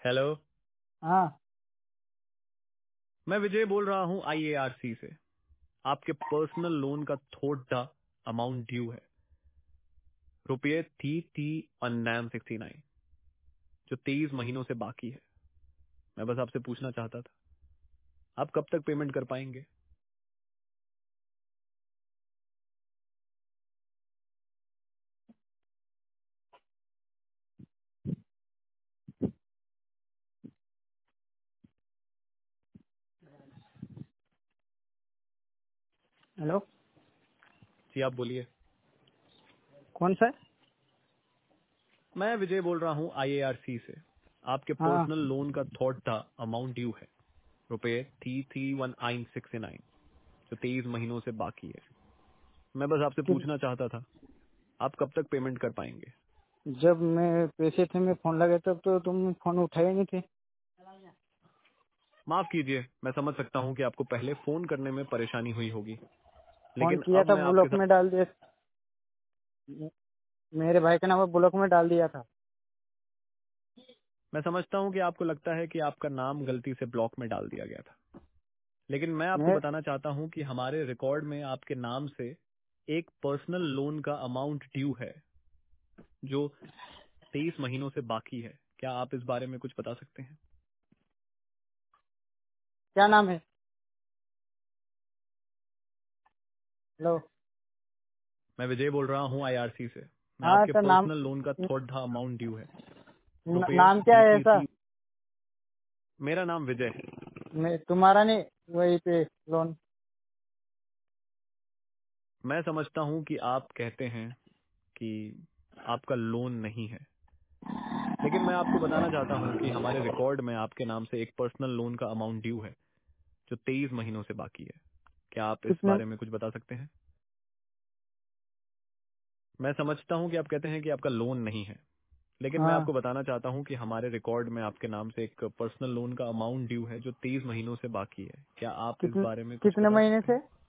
Hello. हाँ। मैं विजय बोल रहा हूँ IARC से। आपके पर्सनल लोन का थोड़ा अमाउंट ड्यू है, रुपये 30,969, जो 23 महीनों से बाकी है। मैं बस आपसे पूछना चाहता था, आप कब तक पेमेंट कर पाएंगे? हेलो। जी आप बोलिए। कौन सा है? मैं विजय बोल रहा हूँ IARC से। आपके हाँ। पर्सनल लोन का थोड़ा अमाउंट ड्यू है, रुपये 30,1969, जो 23 महीनों से बाकी है। मैं बस आपसे कि पूछना चाहता था, आप कब तक पेमेंट कर पाएंगे? जब मैं पैसे थे मैं फोन लगा तब तो तुम फोन उठाए नहीं थे। माफ कीजिए, मैं समझ सकता हूँ कि आपको पहले फोन करने में परेशानी हुई होगी, फोन लेकिन किया अब था, मैं आपके ब्लॉक साथ। में डाल दिया। मेरे भाई का नाम ब्लॉक में डाल दिया था। मैं समझता हूँ कि आपको लगता है कि आपका नाम गलती से ब्लॉक में डाल दिया गया था, लेकिन मैं आपको मैं बताना चाहता हूँ कि हमारे रिकॉर्ड में आपके नाम से एक पर्सनल लोन का अमाउंट ड्यू है, जो 23 महीनों से बाकी है। क्या आप इस बारे में कुछ बता सकते हैं? क्या नाम है? हेलो। मैं विजय बोल रहा हूँ IRC से। मैं हाँ आपके तो नाम पर्सनल लोन का थोड़ा अमाउंट ड्यू है, रुपये नाम क्या है ऐसा? 30। मेरा नाम विजय है। तुम्हारा नहीं, वही पे लोन। मैं समझता हूँ कि आप कहते हैं कि आपका लोन नहीं है, लेकिन मैं आपको बताना चाहता हूं कि हमारे रिकॉर्ड में आपके नाम से एक पर्सनल लोन का अमाउंट ड्यू है, जो 23 महीनों से बाकी है। क्या आप इस कितने? बारे में कुछ बता सकते हैं? मैं समझता हूं कि आप कहते हैं कि आपका लोन नहीं है, लेकिन मैं हाँ। आपको बताना चाहता हूं कि हमारे रिकॉर्ड में आपके नाम से एक पर्सनल लोन का अमाउंट ड्यू है, जो 23 महीनों से बाकी है। क्या आप इस कितने बारे में कुछ कितने बता महीने सकते से? हैं?